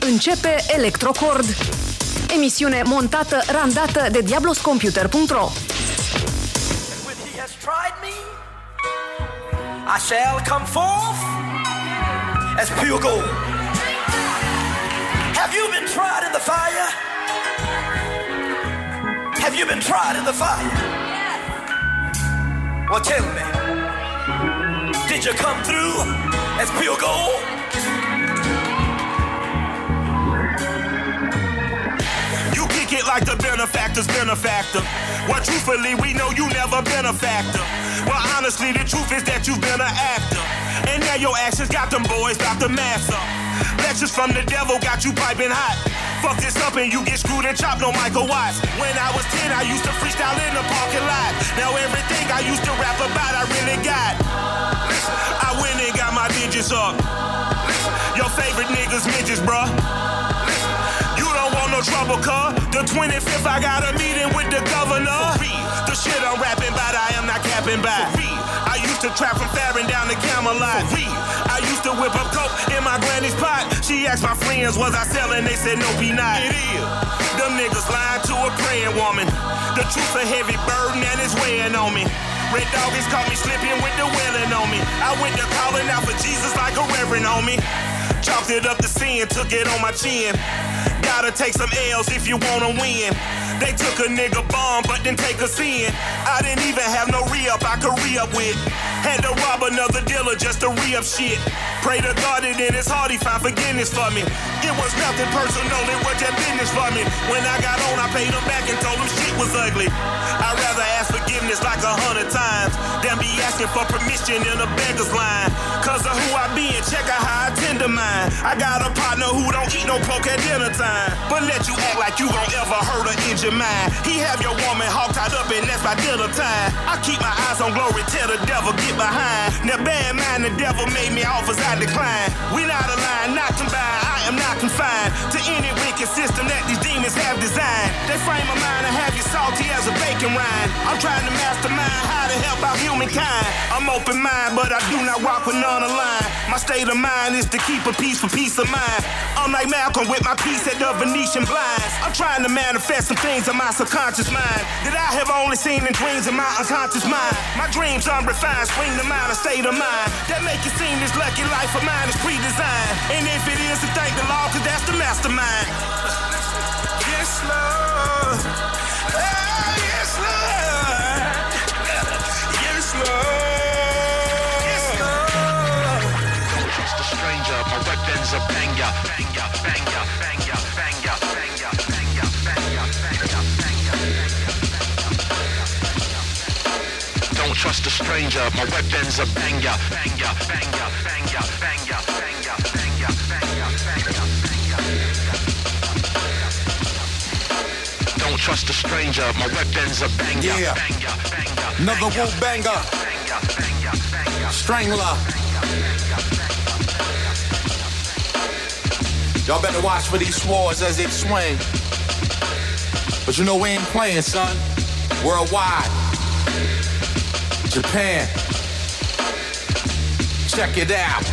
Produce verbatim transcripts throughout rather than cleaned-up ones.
Începe Electrocord. Emisiune montată, randată de diablos computer punct ro. I shall come forth as pure gold. Have you been tried in the fire? Have you been tried in the fire? Well, tell me, did you come through as pure gold? You kick it like the benefactor's benefactor. Well, truthfully, we know you never been a factor. Well, honestly, the truth is that you've been an actor. And now your actions got them boys about to mass up. Lectures from the devil got you piping hot. Fuck this up and you get screwed and chopped, no Michael Watts. When I was ten, I used to freestyle in the parking lot. Now everything I used to rap about, I really got. I went and got my digits up. Your favorite niggas midgets, bruh. You don't want no trouble, cuz. The twenty-fifth, I got a meeting with the governor. The shit I'm rapping about, I am not capping by. I used to trap from Farron down to Camelot. I used to whip up coke in my granny's pot. She asked my friends, was I selling? They said, no, be not. It is. Them niggas lying to a praying woman. The truth's a heavy burden and it's weighing on me. Red doggies caught me slipping with the wailing on me. I went to calling out for Jesus like a reverend on me. Chalked it up to sin, took it on my chin. Gotta take some L's if you wanna win. They took a nigga bomb, but didn't take us in. I didn't even have no re-up I could re-up with. Had to rob another dealer just to re-up shit. Pray to God that in his heart he find forgiveness for me. It was nothing personal, it was just business for me. When I got on, I paid him back and told him shit was ugly. I'd rather ask forgiveness like a hundred times than be asking for permission in a beggar's line. Cause of who I be and check out how I tend to mine. I got a partner who don't eat no pork at dinner time, but let you act like you gon' ever hurt or injure mine. He have your woman hog tied up and that's by dinner time. I keep my eyes on glory, tell the devil get behind. Now bad mind, the devil made me offers I decline. We not aligned, not combined, I am not confined to any wicked system that these demons have designed. They frame of mind and have you salty as a bacon rind. I'm trying to mastermind how to help out humankind. I'm open mind, but I do not rock with none aligned. My state of mind is to keep a peace for peace of mind. I'm like Malcolm with my piece at the Venetian blinds. I'm trying to manifest some things in my subconscious mind that I have only seen in dreams in my unconscious mind. My dreams unrefined, spring to mind, a state of mind that make it seem this lucky life of mine is pre-designed. And if it is, to thank the Lord, cause that's the mastermind. Yes, Lord. Oh, yes, Lord. Yes, Lord. Yes, Lord. Don't trust a stranger, my weapon's a banger. Banger, banger, banger, banger, banger, banger, banger, banger, banger. Don't trust a stranger, my weapon's a banger. Banger, banger, banger, banger, banger, banger, banger, banger, banger. Don't trust a stranger, my weapon's a banger. Yeah. Banger, banger, Another banger, Wu banger. banger, banger, banger, Strangler. Y'all better watch for these swords as they swing. But you know we ain't playing, son. Worldwide. Japan. Check it out.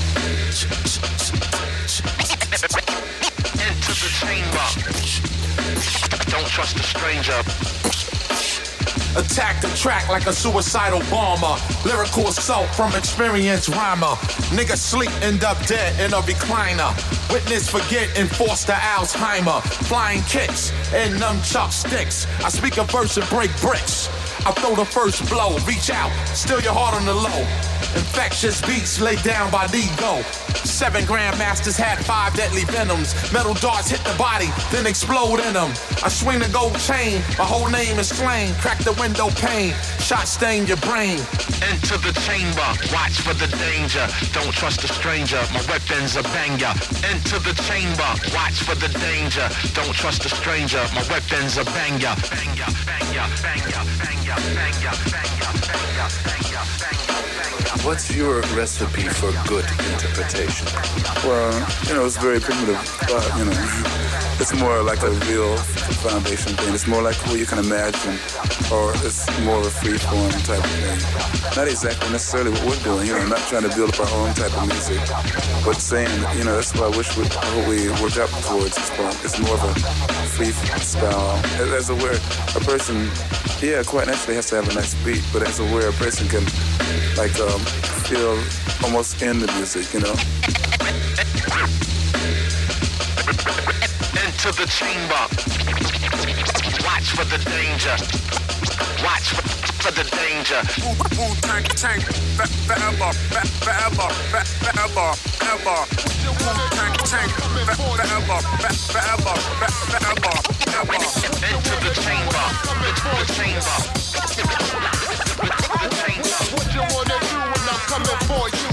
Enter the chamber. Don't trust a stranger. Attack the track like a suicidal bomber. Lyrical assault from experienced rhymer. Nigga sleep, end up dead in a recliner. Witness forget, enforce the Alzheimer. Flying kicks and nunchuck sticks. I speak a verse and break bricks. I throw the first blow, reach out, steal your heart on the low. Infectious beats laid down by Ego. Seven grandmasters had five deadly venoms. Metal darts hit the body, then explode in them. I swing the gold chain, my whole name is slain. Crack the window pane, shot stain your brain. Enter the chamber, watch for the danger. Don't trust a stranger, my weapon's a banger. Enter the chamber, watch for the danger. Don't trust a stranger, my weapon's a banger. Banger, banger, banger, banger, banger, banger, banger, banger, banger, banger. What's your recipe for good interpretation? Well, you know, it's very primitive, but, you know, it's more like a real foundation thing. It's more like who you can imagine, or it's more of a free-form type of thing. Not exactly necessarily what we're doing, you know, not trying to build up our own type of music, but saying, you know, that's what I wish we, what we work up towards. It's more of a free style. As a where a person, yeah, quite naturally has to have a nice beat, but as a where a person can, like, um, feel almost in the music, you know. Into the chamber. Watch for the danger. Watch for, for the danger. Wu-Tang, tank, forever, forever, forever, forever. Wu-Tang, tank, forever, forever, forever, forever. Into the chamber. Into the chamber. The chamber. What you wanna do when I'm coming for you?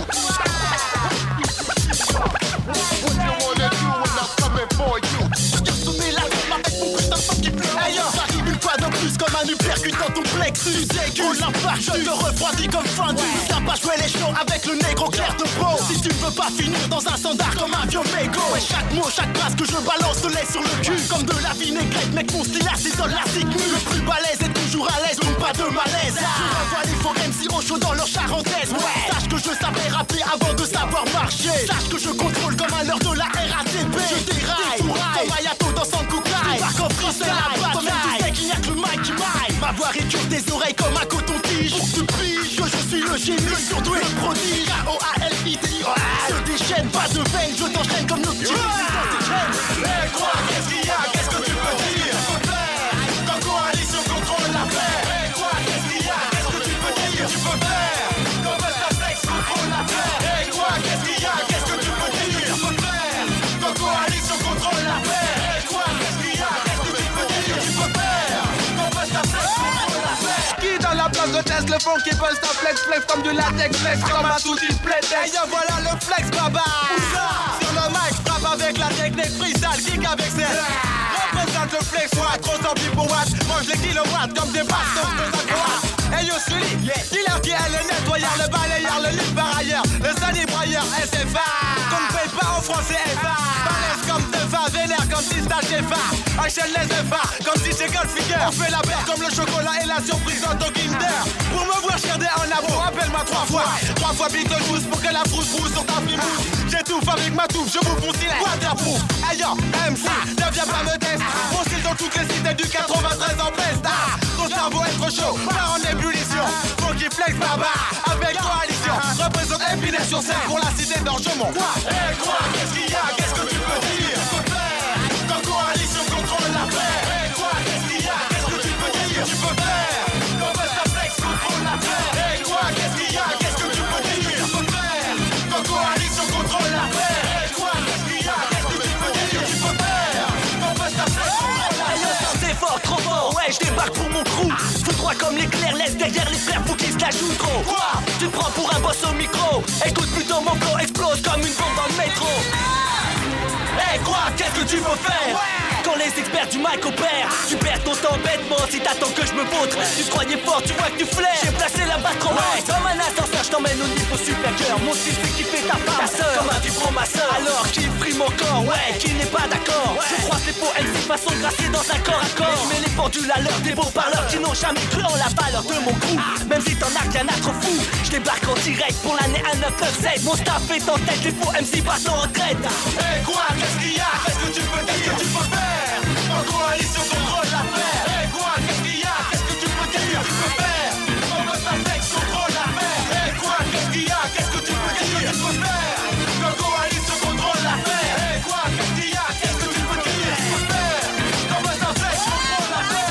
What you wanna do when I'm coming for you? Sonner la bombe avec mon putain de femme qui pue. Hey yo, j'arrive une fois de plus comme un uppercut dans ton plexus. Oh l'impact, je te refroidis comme fendu. T'as pas joué les shows avec le négro clair de peau. Si tu veux pas finir dans un standard comme un vieux mégot. Et chaque mot, chaque phrase que je balance te laisse sur le cul. Comme de la vinaigrette, mec mon style isole la cigmue. Le plus balèze est toujours à l'aise, donc pas de malaise. Je revois les faux M C au chaud dans leur charentaise. Ouais, sache que je savais rapper avant de savoir marcher. Sache que je contrôle comme à l'heure de la R A T P. Je déraille, comme Ayato dans son coucaille. Par contre, c'est la bataille. Tu sais qu'il n'y a que le mic qui maille. Ma voix récure tes oreilles comme un coton-tige. Pour que tu piges que je suis le génie, le surdoué, le prodige. K O A L I T I O S. Se déchaîne, pas de veine, je t'enchaîne comme nos petits. Mais quoi, qu'est-ce qu'il y a, qu'est-ce que tu peux dire? Quand coalition contrôle la paix. Mais quoi, qu'est-ce qu'il y a, qu'est-ce que tu peux dire? Tu peux faire comme un flex contrôle la paix. Mais quoi, qu'est-ce qu'il y a, qu'est-ce que tu peux dire? Tu peux faire quand coalition contrôle la paix. Mais quoi, qu'est-ce qu'il y a, qu'est-ce que tu peux dire? Tu peux faire comme un flex contrôle la paix. Qui dans la place de test le fond qui buzz ta flex flex comme du latex flex comme un tout display test. Hey yo voilà le flex baba. Sur le mic frappe avec la technique freestyle kick avec ses. Représente le flex watt, trop sans pour watt. Mange les kilowatts comme des bastos de la croix. Hey yo Sully, dealer qui est le nettoyeur, le balayeur, le lit par ailleurs, le sanibrailleur S F A. Qu'on ne paye pas en français F A. Balèze comme Tefa, vénère comme si c'était F A. Enchaîne les F A, comme si c'est Goldfinger. On fait la paire comme le chocolat et la surprise dans ton Kinder. Pour me voir chiader en amour, appelle-moi trois fois. Trois fois big de douce pour que la frousse frousse sur ta flimousse. J'étouffe avec ma touffe, je vous fonce les waterproof. Hey yo, M C, ne viens pas me tester. Mon style dans toutes les cités du quatre-vingt-treize en peste. Ah, ton cerveau est trop chaud, part en ébullition. Faut qu'il flex baba, avec coalition. Représente Épinay sur scène pour la cité d'Orgemont. Et quoi, qu'est-ce qu'il y a, qu'est-ce que tu peux dire? Tu peux faire quand coalition contrôle la paix. Et quoi, qu'est-ce qu'il y a, qu'est-ce que tu peux dire? Tu peux faire comme un flex contrôle la paix. Et quoi, qu'est-ce qu'il y a, qu'est-ce que tu peux dire? Tu peux faire quand coalition contrôle la paix. Et quoi, qu'est-ce qu'il y a, qu'est-ce que tu peux dire? Tu peux faire comme un flex contrôle la paix. C'est fort, trop fort, ouais, je débarque pour mon crew. Fous droit comme l'éclair, laisse derrière les frères, faut qu'ils se la jouent trop. Quoi? Tu te prends pour un boss au micro. Écoute plutôt mon flow explose comme une bombe dans le métro. Hey quoi, qu'est-ce que tu veux faire? Ouais. Quand les experts du mic opèrent, tu perds ton temps bêtement si t'attends que je me vautre. Tu te croyais fort, tu vois que tu flaires. J'ai placé la batte trop ouais. Comme un ascenseur, je t'emmène au niveau supérieur. Mon style fait kiffer ta femme, ta sœur, comme un vibromasseur. Alors qui prime mon corps, ouais, qui n'est pas d'accord ouais. Je croise les faux M C façon gracée dans un corps à corps. Je mets les pendules à l'heure des beaux parleurs qui n'ont jamais cru en la valeur de mon coup. Même si t'en as rien à trop fou, je débarque en direct pour l'année un neuf neuf sept. Mon staff est en tête, les faux M C passent en retraite. Et quoi, qu'est-ce qu'il y a, qu'est-ce que tu peux dire? Qu'est-ce que tu peux faire en coalition contrôle la paix? Et quoi, qu'est-ce qu'il y a, qu'est-ce que tu peux dire? Tu peux faire comme un flex contrôle la paix. Et quoi, qu'est-ce qu'il y a, qu'est-ce que tu peux dire? Tu peux faire en coalition contrôle la paix. Et quoi, qu'est-ce qu'il y a, qu'est-ce que tu peux dire? Tu peux faire comme un flex contrôle la paix.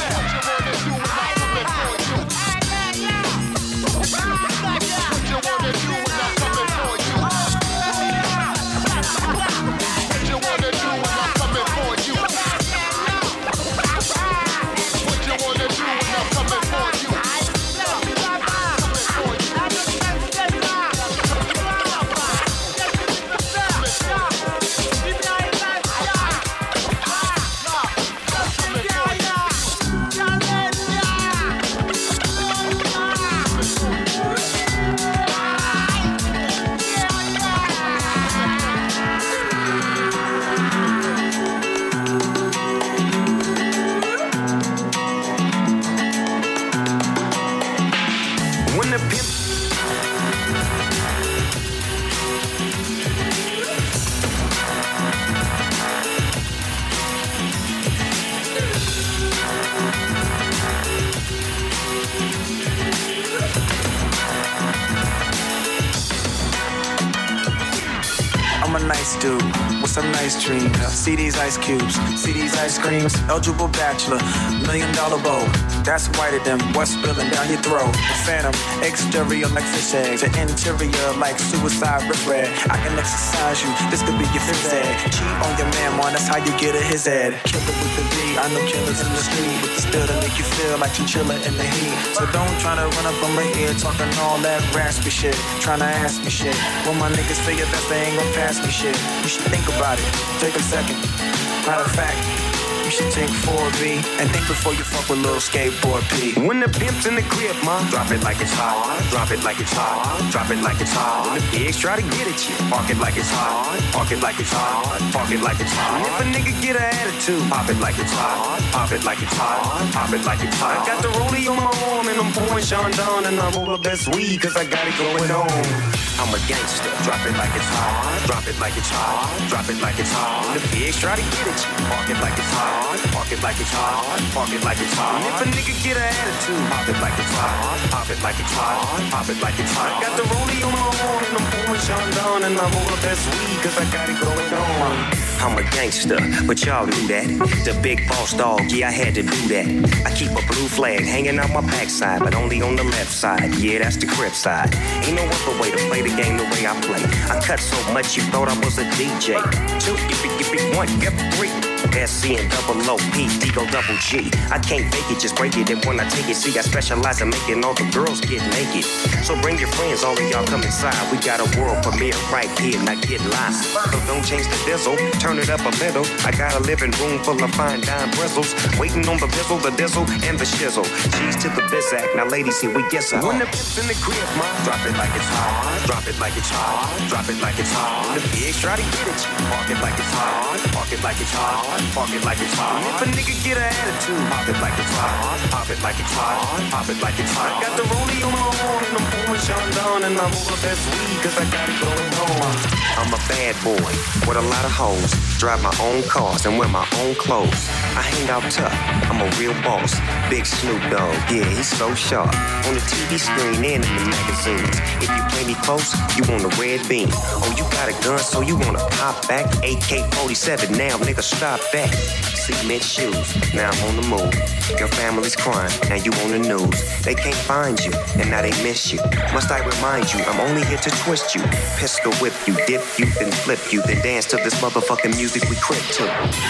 I'm a nice dude with some nice dreams. See these ice cubes, see these ice creams. Eligible bachelor, million dollar bow. That's whiter than what's spilling down your throat. The phantom, exterior like fish eggs, the interior like suicide regret. I can exercise you, this could be your phys ed. Cheat on your man, man, that's how you get a his head. Killer with the B, I know killers in the street with the still to make you feel like chinchilla in the heat. So don't try to run up on my ear talking all that raspy shit, trying to ask me shit. When my niggas say your best, they ain't gon' pass me shit. You should think about it, take a second. Matter of fact, you should take four B and think before you fuck with little skateboard P. When the pimp's in the crib, ma, drop it like it's hot. Drop it like it's hot. Drop it like it's hot. When the pigs try to get at you, park it like it's hot. Park it like it's hot. Park it like it's hot. And if a nigga get an attitude, pop it like it's hot. Pop it like it's hot. Pop it like it's hot. I got the rollie on my arm and I'm pouring Sean down and I roll the best weed cause I got it going on. I'm a gangster. Drop it like it's hot. Drop it like it's hot. Drop it like it's hot. When the pigs try to get at you, park it like it's hot. Park it like it's hot, park it like it's hot. And if a nigga get an attitude, pop it like it's hot, pop it like it's hot, pop it like it's hot. I got the rollie on my arm and I'm pouring Sean down and I'm all the best weed cause I got it going on. I'm a gangster, but y'all knew that. The big boss dog, yeah, I had to do that. I keep a blue flag hanging out my backside, but only on the left side. Yeah, that's the crib side. Ain't no other way to play the game the way I play. I cut so much you thought I was a D J. Two, yippee, yippee, one, yep, three. S C and double O, P, D, go double G. I can't fake it, just break it. And when I take it, see, I specialize in making all the girls get naked. So bring your friends, all of y'all come inside. We got a world premiere right here, not get live. So don't change the diesel, turn it up a little. I got a living room full of fine dime bristles. Waiting on the bizzle, the dizzle, and the shizzle. Cheese to the bizac, now ladies, here we get some. When the pimp's in the crib, ma, drop it like it's hot. Drop it like it's hot. Drop it like it's hot. The pigs try to get at you. Park it like it's hot. Park it like it's hot. Park it like it's hot. If a nigga get an attitude, pop it like it's hot. Pop it like it's hot. Pop it like it's hot. I got the rollie on my arm and I'm pouring Sean down and I'm all the best weed cause I got it going on. I'm a bad boy with a lot of hoes. Drive my own cars and wear my own clothes. I hang out tough. I'm a real boss. Big Snoop Dogg, yeah, he's so sharp. On the T V screen and in the magazines. If you play me close, you want a red beam. Oh, you got a gun, so you wanna pop back? A K forty-seven, now nigga stop that. Cement shoes, now I'm on the move. Your family's crying, now you on the news. They can't find you, and now they miss you. Must I remind you, I'm only here to twist you. Pistol whip you, dip you, then flip you. Then dance to this motherfucking music we crib to.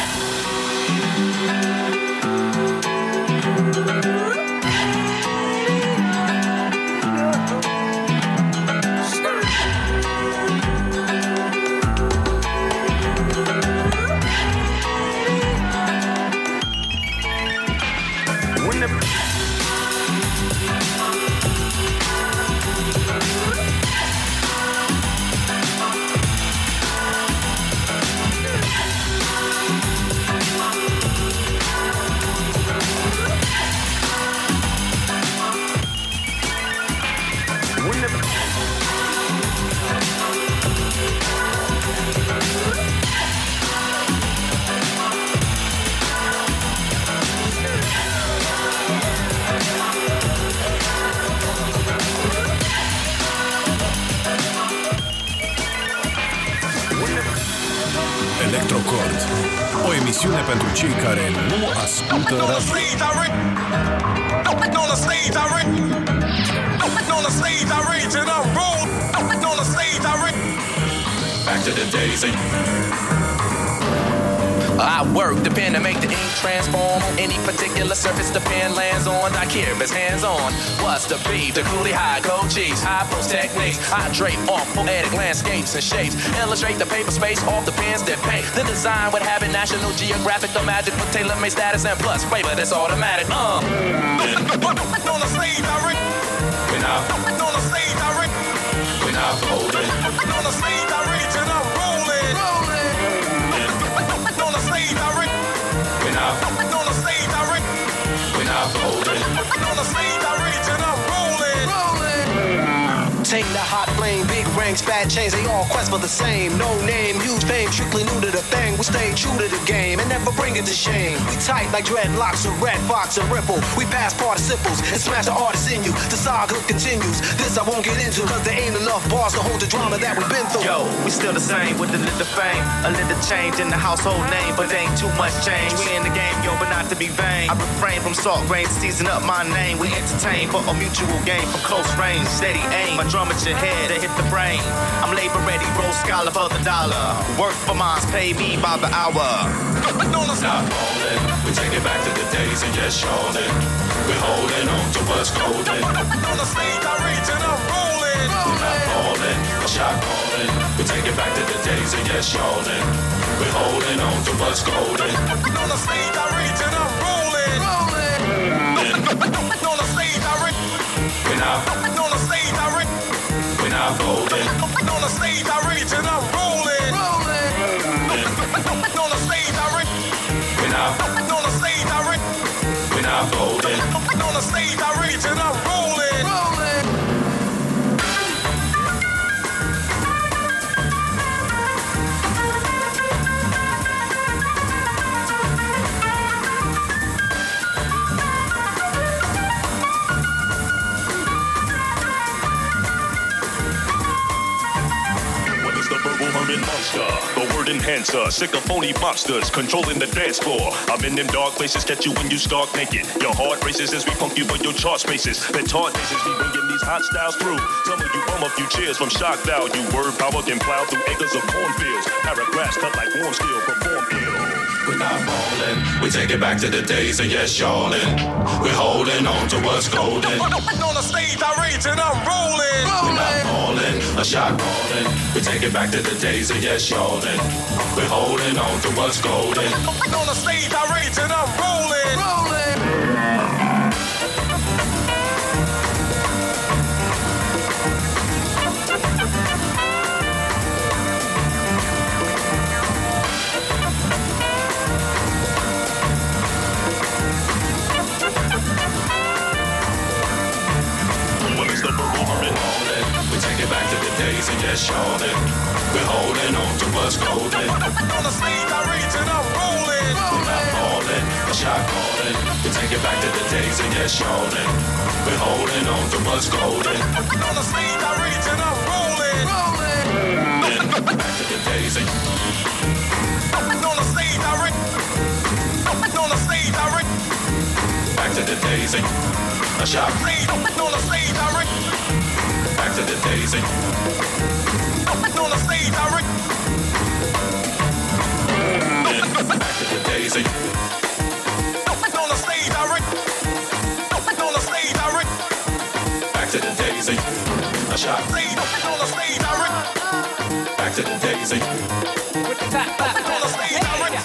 Electrocord, o emisiune pentru cei care nu ascultă radio. On the stage, I read. On the stage, I rage and I roll. On the stage, I read. Back to the days. I work the pen to make the ink transform. Any particular surface the pen lands on, I care if it's hands-on. What's the beef? The coolie high, cold cheese, high post techniques. I drape off poetic landscapes and shapes. Illustrate the paper space off the pens that paint. The design would have it National Geographic, the magic with tailor-made status and plus flavor that's automatic. Uh. On the stage, I read. When I on the stage, I read. When I hold it. On the stage, I rage and I'm rolling. Rolling. On the stage, I read. When I on the stage, I read. When I hold it. On the stage, I rage and I'm rolling. Rolling. Take the hot flame flame. Big ranks, fat chains, they all quest for the same. No name, huge fame, strictly new to the thing. We stay true to the game and never bring it to shame. We tight like dreadlocks or red fox and ripple. We pass participles and smash the artists in you. The saga continues. This I won't get into, cause there ain't enough bars to hold the drama that we've been through. Yo, we still the same with a little fame. A little change in the household name, but ain't too much change. We in the game, yo, but not to be vain. I refrain from salt grains, season up my name. We entertain for a mutual game from close range. Steady aim, my drum at your head to hit the brain. I'm labor ready, roll scholar for the dollar. Work for mines, pay me by the hour. Not falling, we take it back to the days and yes, shawling. We're holding on to what's golden. On the stage I reach and I'm rolling. We're not falling, a shot calling. We take it back to the days and yes, shawling. We're holding on to what's golden. On the stage I reach and I'm rolling. On the stage I reach. We're not. On the stage I reach. We're not folding. On the stage I reach and I'm rolling. On the stage I reach. We're not. On the stage I reach. We're not folding. On the stage I reach and I'm rolling. Monster, the word enhancer, sick of phony monsters, controlling the dance floor. I'm in them dark places, catch you when you start naked. Your heart races as we pump you for your chart spaces. The taunt faces, we bringing these hot styles through. Some of you bum a few cheers from shock value. Word power can plow through acres of cornfields. Paragraphs cut like warm steel, perform ill. We're not falling, we take it back to the days of yes, y'allin'. We're holding on to what's golden. On the stage I reach and I'm rolling. We're not falling, a shot calling. We take it back to the days of yes, y'allin'. We're holding on to what's golden. On the stage I reach and I'm rolling. Rolling. We take it back to the days and yes, y'allin'. We're holding on to what's golden. On the stage I reach and I'm rolling. We're not falling, a shot calling. We take it back to the days and yes, y'allin'. We're holding on to what's golden. On the stage I reach and I'm rolling. Rolling. Back to the days and on the stage I reach. On the stage I reach. Back to the days and a shot. On the stage I reach. Back to the days and on the stage I reach. Back to the days and on the stage I reach. On the stage I reach. Back to the days and a shot. On the stage I reach. Back to the days and with the top back. On the stage I reach.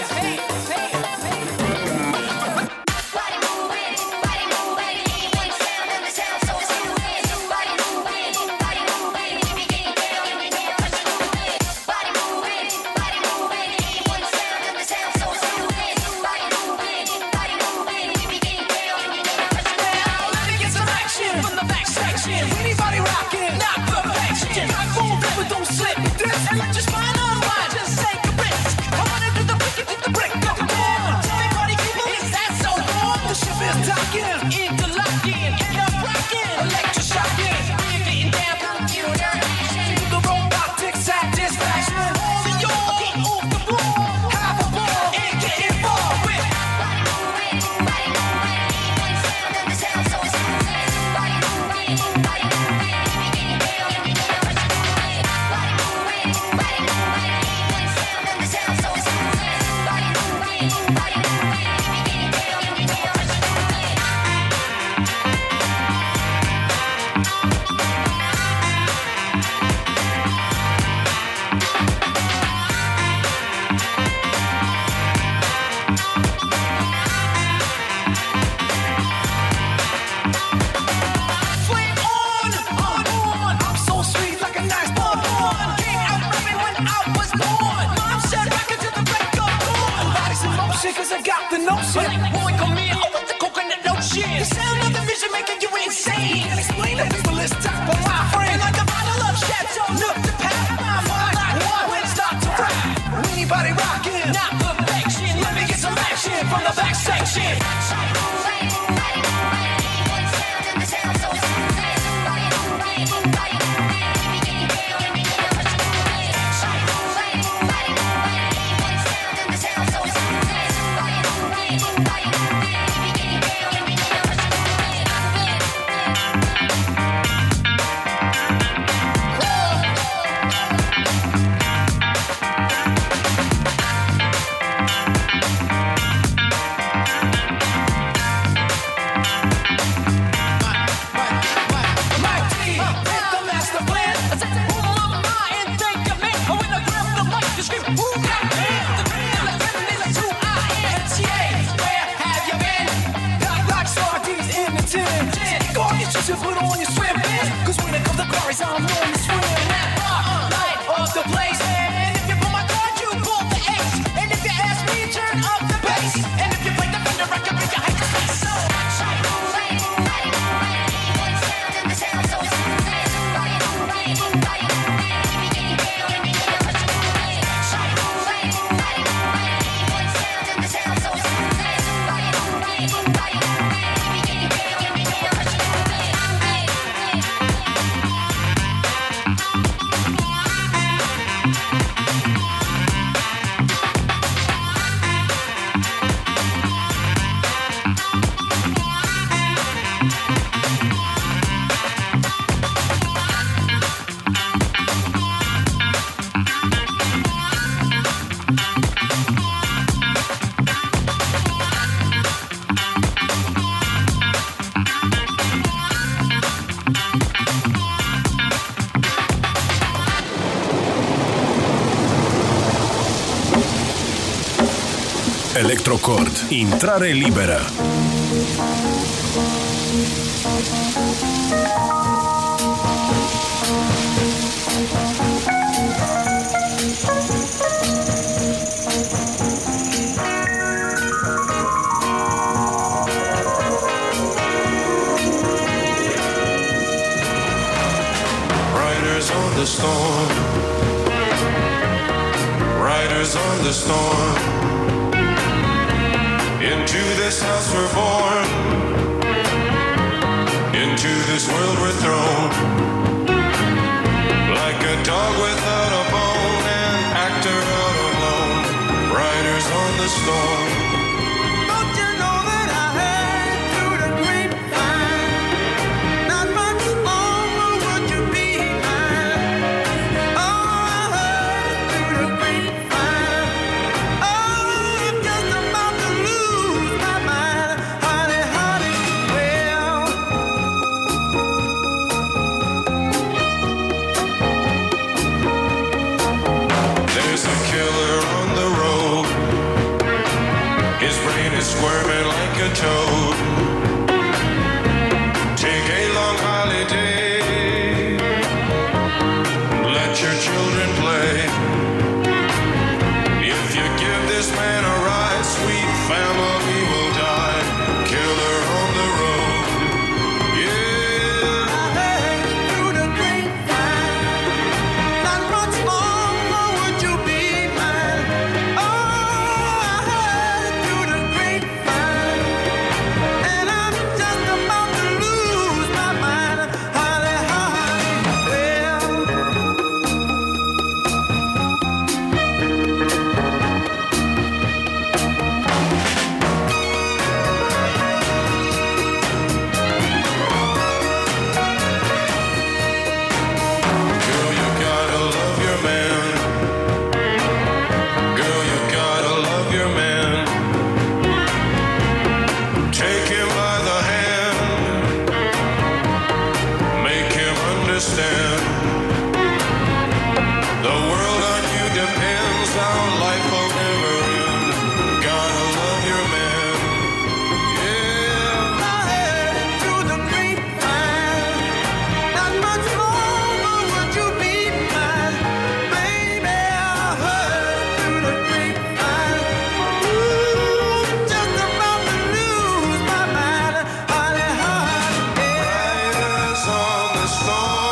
Cause I got the notion. Boy, come here, oh, with the coconut notion. The sound of the vision making you insane. Can't explain it, but let's talk for my friend. Like a bottle of not perfection. Let me get some action from the back section. Put on your swim pants, cause when it comes to glories, I'm known to swim in that rock light of the place. And if you pull my card, you pull the H. And if you ask me, turn up the bass. And if you play the thunder, I can make you hate the space. So, Electrocord. Intrare liberă. Riders on the storm. Riders on the storm. Into this house we're born, into this world we're thrown, like a dog without a bone, an actor out alone, riders on the storm. don't you know that I heard through the grapevine? Not much longer would you be mine. Oh, I heard through the grapevine. Oh, I'm just about to lose my mind. Honey, honey, well. There's a killer on the road, his brain is squirming like a toad. Take a long holiday, let your children play. If you give this man a ride, sweet family will die. Killer on the road, yeah. I heard through the grapevine. Not much longer would you be mine. Oh, I heard through the grapevine. And I'm just about to lose my mind. Honey, honey, well. Girl, you gotta love your man. Girl, you gotta love your man. Take him by the hand, make him understand. The world on you depends, our life will never end. Gotta love your man. Yeah. I heard through the grapevine. Not much longer would you be mine. Baby, I heard through the grapevine. Ooh, I'm just about to lose my mind. Honey, honey, yeah. Riders on the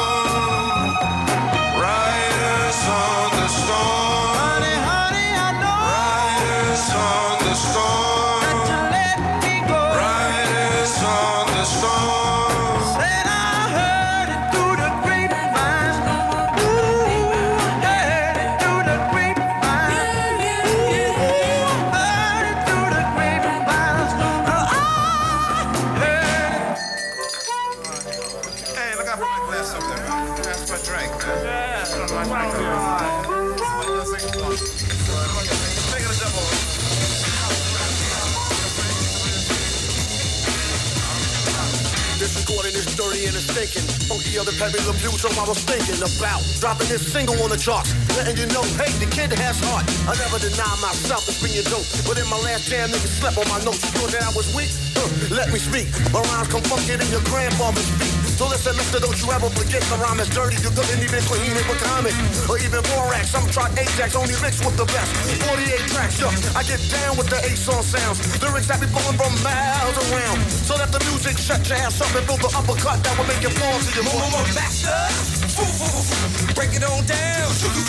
storm. Riders on the storm. Honey, honey, I know thinking. Funky other Perry LeBeau, so I was thinking about dropping this single on the charts, letting you know, hey, the kid has heart. I never deny myself as being dope, but in my last jam, niggas slept on my notes. You thought that I was weak? Huh, let me speak. My rhymes come funky than your grandfather's feet. So listen, mister, don't you ever forget the rhyme is dirty. You couldn't even clean it with comic, or even borax. I'm trying Ajax, only mixed with the best. forty-eight tracks, yo, I get down with the eight-song sounds. Lyrics that be blowing from miles around. So let the music shut your ass up and build the uppercut that will make you fall to your Mama, master, break it on down.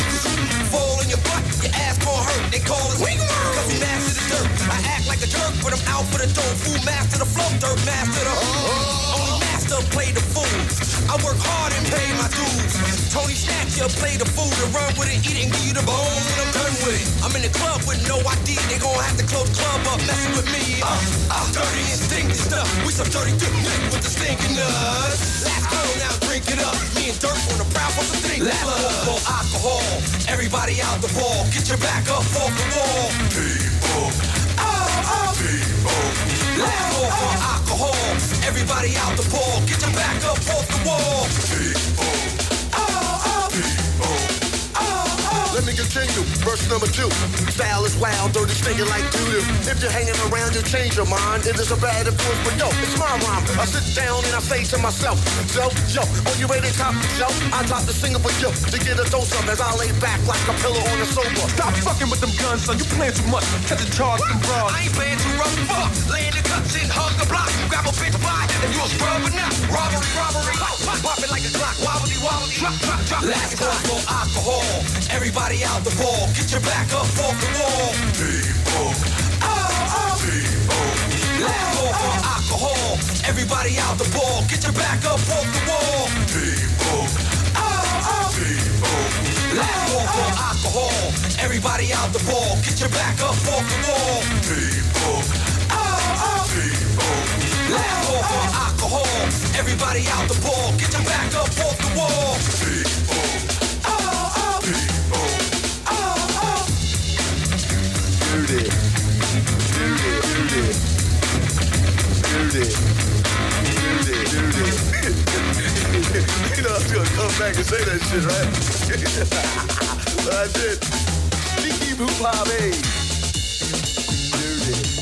Fall in your butt, your ass gon' hurt. They call us cause we master the dirt. I act like a jerk, but I'm out for the dope. Fool master the flow, dirt master the oh. Only master play the fool. I work hard and pay my dues. Tony Snatcher play the fool to run with it, eat it and give you the bone when I'm done with it. I'm in the club with no I D, they gon' have to close club up messing with me. Uh, uh, dirty and stinky stuff. We some dirty dick niggas with the stinking nuts. Last girl, now drink it up. Me and Dirt on the proud for the thing. Last call for alcohol. Everybody out the ball. Get your back up off the wall. People. Oh, oh. People. Last call for alcohol. Everybody out the ball. Get your back up off the wall. People. Oh, oh. People. Let me continue, verse number two. Style is wild, dirty, stinking like doo-doo. If you're hanging around, you change your mind. It is a bad influence, but yo, it's my rhyme. I sit down and I say to myself, so, yo, when you ready to top the show, I drop the single for you to get a dose of as I lay back like a pillow on the sofa. Stop fucking with them guns, son. You playing too much. Catch a charge and bras. I ain't playing too rough. Fuck, lay in the cuts and hug the block. Grab a bitch by and you a scrub or not. Robbery, robbery. Pop, pop, pop it like a clock. Wobbly, wobbly. Drop, drop, drop. Last call for alcohol. Everybody out the ball. Get your back up off the wall. People. Oh, oh. People. Last call for alcohol. Everybody out the ball. Get your back up off the wall. People. Oh, oh. People. Last call for alcohol. Everybody out the ball. Get your back up off the wall. People. Oh, oh. People. Last call for alcohol. Everybody out the ball. Get your back up off the wall. People. Oh, oh. People. Do this. Do this. Do this. Do this. Do this. Do this. You know I was gonna come back and say that shit, right? But I did. Sneaky Boop Bobby. Do this.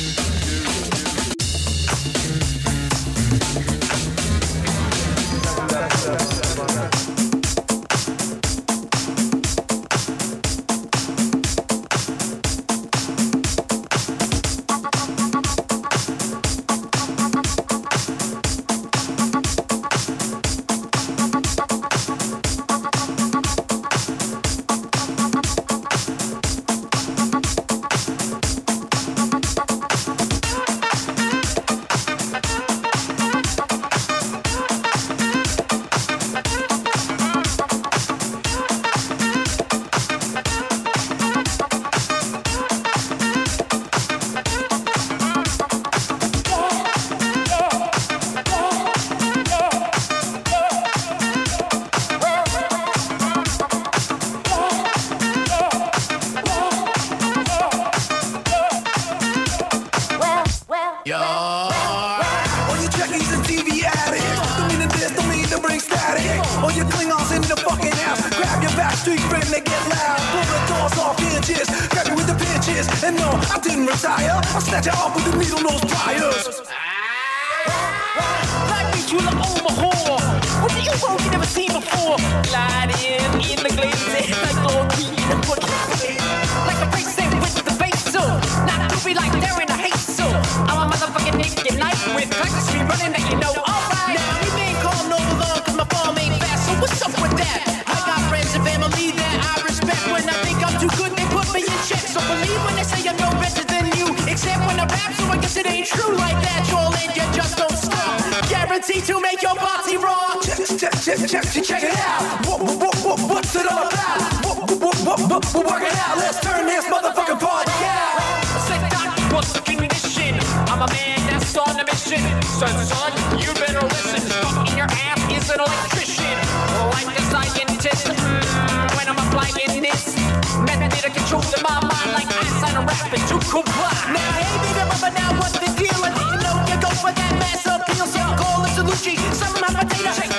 To make your body rock. Check, check, check, check, check it out. What, what, what, what's it all about? What, what, what, what, we're working out. Let's turn this motherfucking party out. I said, Doc, what's the condition? I'm a man that's on a mission. Son, son, you better listen. Stuck in your ass is an electrician. Like a scientist. Mm, when I'm applying this method of controlling my mind like Einstein and rapping to comply. Now, hey, baby, rubber, now what's the deal? I didn't know you go for that mass appeal. So call it Salucci, some of my potato.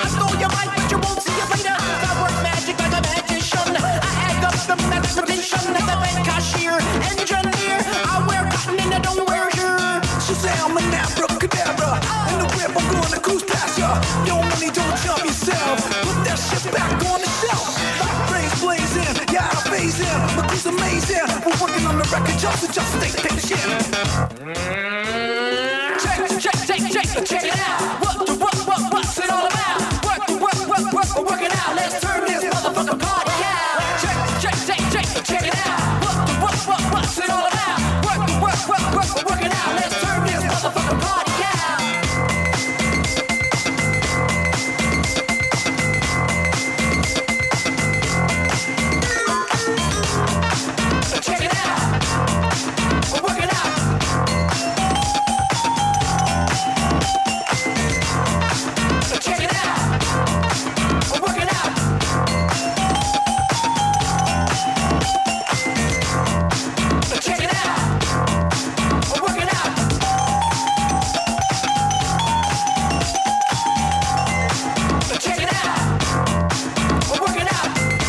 mention at the bank cashier. Engineer, I wear cotton and I don't wear shirt. Shazam and abracadabra. In the whip, I'm gonna cruise past ya. Yo, money, don't jump yourself. Put that shit back on the shelf. Like brains blazing, yeah, I phase in. My crew's amazing. We're working on the record, just so just stay patient. Check, check, check, check, check it out. What, what, what, what's it all about? Work, work, work, work, we're working out. Let's turn this motherfucking party out. Check, check, check, check, check it out. What, what, what, what's it all about? Work, work, work, work, we're working out. Let's turn this motherfucking party out. Check it out. We're working out. Check it out. We're working out. Check it out. We're working out. Check it out. We're working out.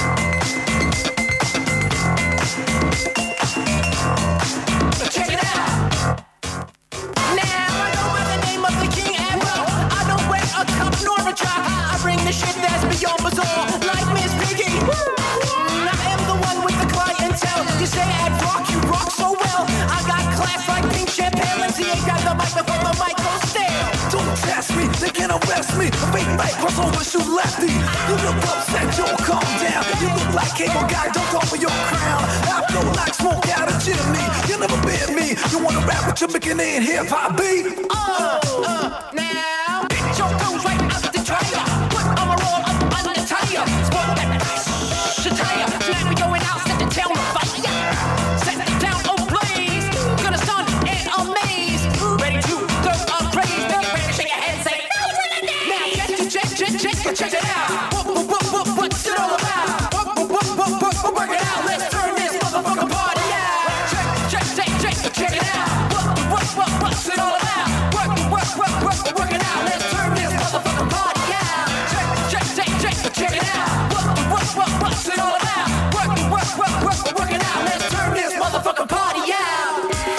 Check it out. Now I go by the name of the King Ambo. I don't wear a cup nor a jock. I bring the shit that's beyond bizarre, like Miss Piggy. Mm, I am the one with the clientele. You say I'd rock, you rock so well. I got class like pink champagne. Let's see, ain't got the microphone, the mic goes stale. Don't test me, they can arrest me. A big mic cross over, shoot lefty. You look upset, yo, calm down. You look like cable guy, don't go for your crown. I blow like smoke out a chimney. You never been me. You wanna rap with your beginning hip hop beat? Uh, uh, now, bitch, your goes right out the dryer. Put on a roll up on the tire. Sport that tire. Tonight we going out, set the town on fire. Set the town on blaze. Gonna stun and amaze. Ready to go up praise. Ready to shake your head, say no to the name. Now check, check, check, check, check it out. What, what, what, what, what's it all about? What, what, what, what, what, what, work it out. Let's turn this motherfucking party out. Check, check, check, check, check it out. What, what, what, what's it all about? Work, work, work, work, work it out. Let's turn this motherfucking party out. Check, check, check, check, check it out. What, what, what, what's it all about? Work, work, work, work, work it out. Let's turn this motherfucking party out.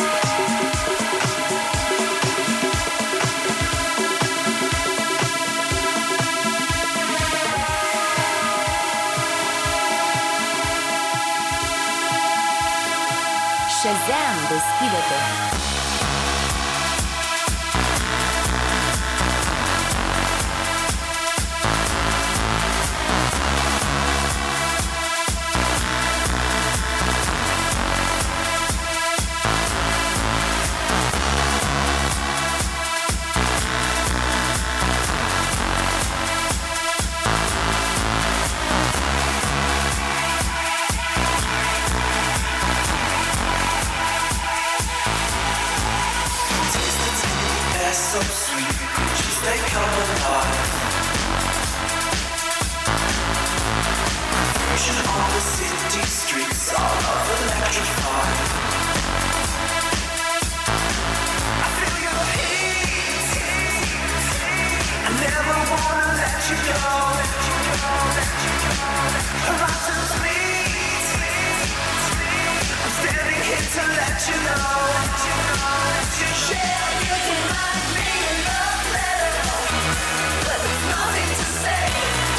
Shazam, deschide-te! So sweet, just they come alive. Confusion on the city streets, all of electrified. I feel your heat. I never wanna let you go. Horizons meet. I'm standing here to let you know. Share you can find me in love letter, but there's nothing to say.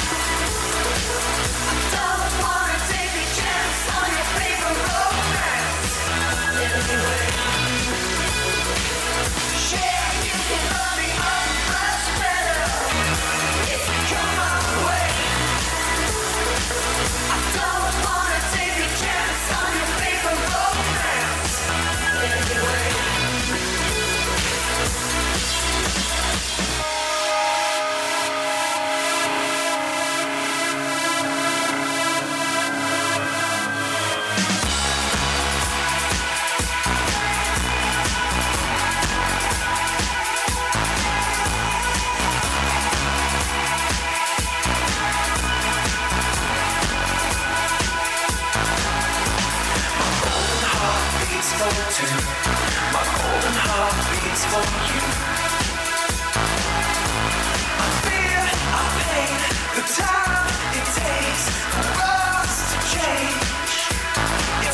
I don't wanna take a chance on your favorite romance. Anyway, share you can love me up much better if you come my way. I don't wanna take a chance on your favorite romance. Anyway. My golden heart beats for you. I fear, I pain, the time it takes for us to change.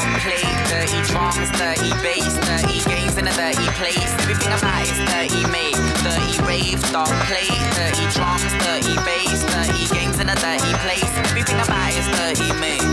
play. Dirty drums, dirty bass, dirty games in a dirty place. Everything about it's dirty, mate. Dirty rave, dark play. Dirty drums, dirty bass, dirty games in a dirty place. Everything about it's dirty, mate.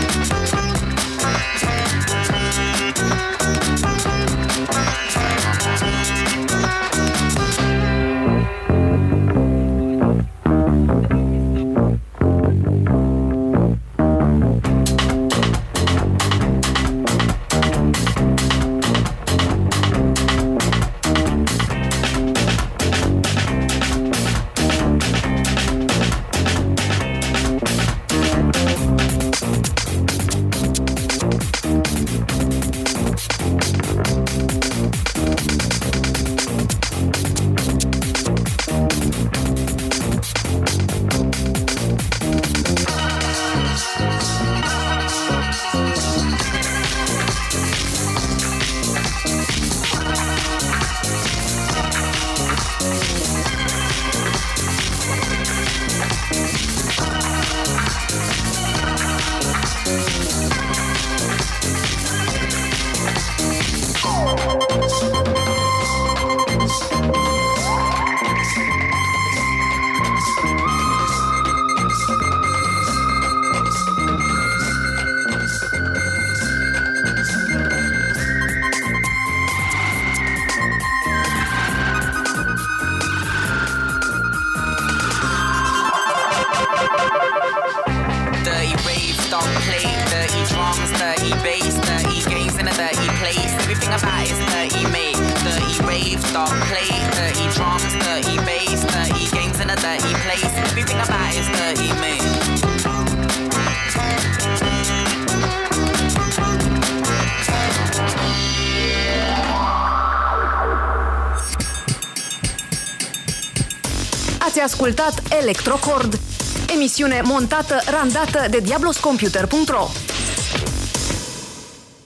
Ați ascultat Electrocord, emisiune montată, randată de diabloscomputer punct ro.